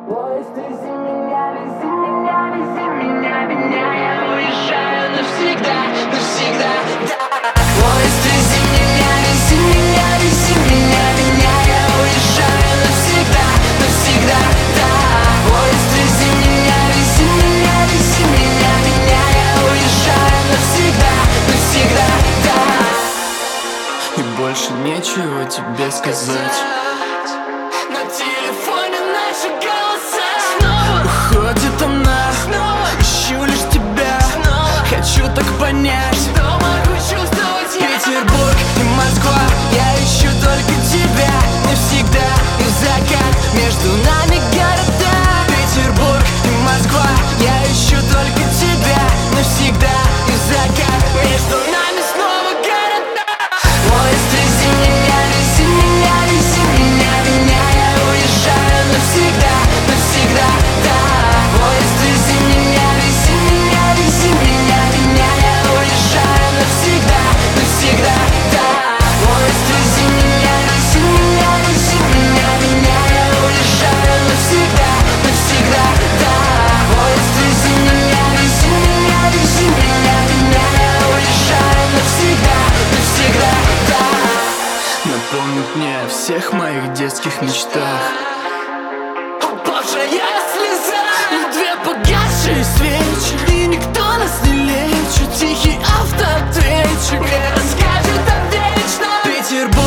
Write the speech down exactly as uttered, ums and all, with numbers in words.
Поезд, вези меня, вези меня, вези меня, меня. Я уезжаю навсегда, навсегда, да. Поезд, вези меня, вези меня, вези меня, меня. Я уезжаю навсегда, навсегда, да. Поезд, вези меня, вези меня, вези меня, меня. Я уезжаю навсегда, навсегда, да. И больше нечего тебе сказать. На телефоне наши голоса снова Уходит она, снова ищу лишь тебя. снова. Хочу так понять, Что могу чувствовать я? Петербург и Москва, я ищу только тебя. Навсегда и закат между нами города. Петербург и Москва, я ищу только тебя. Навсегда и закат между нами снова города. Поезд, вези меня, вези меня, вези меня, меня. Я уезжаю навсегда, навсегда, да. Поезд, вези меня, вези меня, вези меня, меня. Я уезжаю навсегда, навсегда, да. Поезд, вези меня, вези меня, вези меня, меня. Я уезжаю навсегда, навсегда, да. Поезд, вези меня, вези меня, вези меня, меня. Я уезжаю навсегда, навсегда, да. Напомнит мне о всех моих детских мечтах. О боже, я слеза. И две погасшие свечи, и никто нас не лечит. Тихий автоответчик Мне расскажет о вечном. Петербург